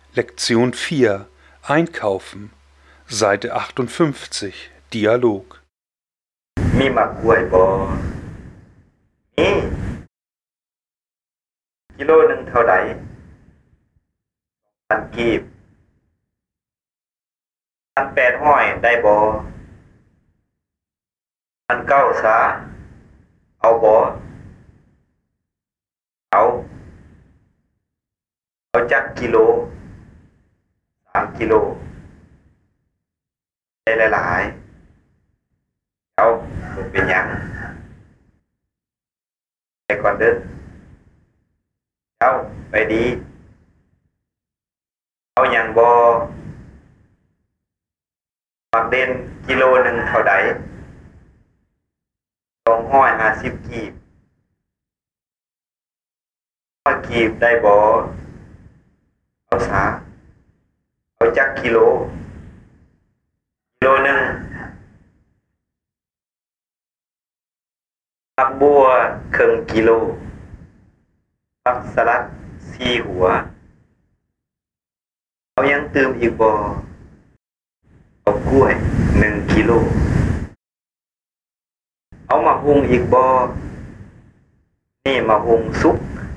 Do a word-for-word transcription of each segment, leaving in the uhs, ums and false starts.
Lektion vier Einkaufen Seite achtundfünfzig Dialog มีหมักกล้วยบ่มีกิโลหนึ่งเท่าใดพันกีบพันแปดห้อยได้บ่พันเก้าซะเอาบ่เอาเอาจักกิโลสามกิโลได้หลายๆเอาบ่เป็นหยังไปก่อนเด้อเอาไปดีเอาหยังบ่มักเด่นกิโลหนึ่งเท่าใดสองร้อยห้าสิบกีบร้อยกีบได้บ่เอาซะเอาจักกิโลกิโลหนึ่งผักบัวครึ่งกิโลผักสลัดสี่หัวเอายังตื่มอีกบ่เอากล้วยหนึ่งกิโลเอามาหุงอีกบ่นี่มาหุงสุก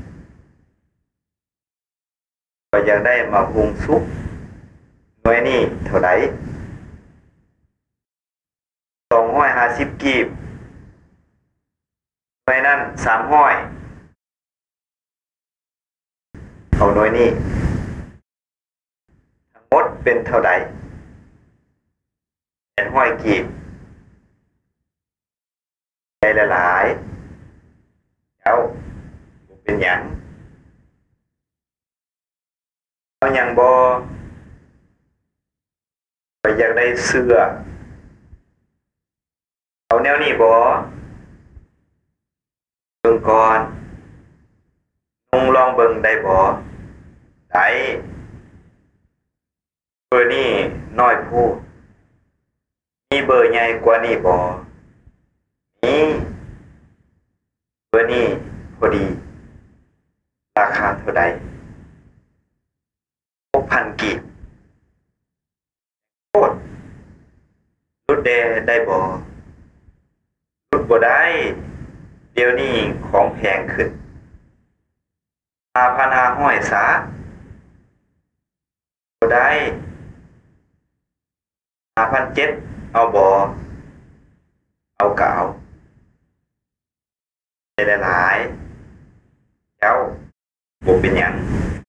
ก็อยากได้มาหุงสุกหน่วยนี้เท่าไหร่สองร้อยห้าสิบกีบหน่วยนั้นสามร้อยเอาหน่วยนี้ทั้งหมดเป็นเท่าไหร่แปดร้อยกีบได้หลายๆเอาบ่เป็นหยังเอาหยังบ่ก็อยากได้เสื้อเอาแนวนี้บ่เบิ่งก่อนนุ่งลองเบิ่งได้บ่ได้เบอร์นี้น้อยโพดมีเบอร์ใหญ่กว่านี้บ่มีเบอร์นี้พอดีราคาเท่าใดหกพันกีบโคตรลดแดได้บ่ลดบ่ได้เดี๋ยวนี้ของแพงขึ้นห้าพันห้าร้อยซะบ่ได้ห้าพันเจ็ดร้อยเอาบ่เอาก็เอาได้หลายๆเจ้าบ่เป็นหยัง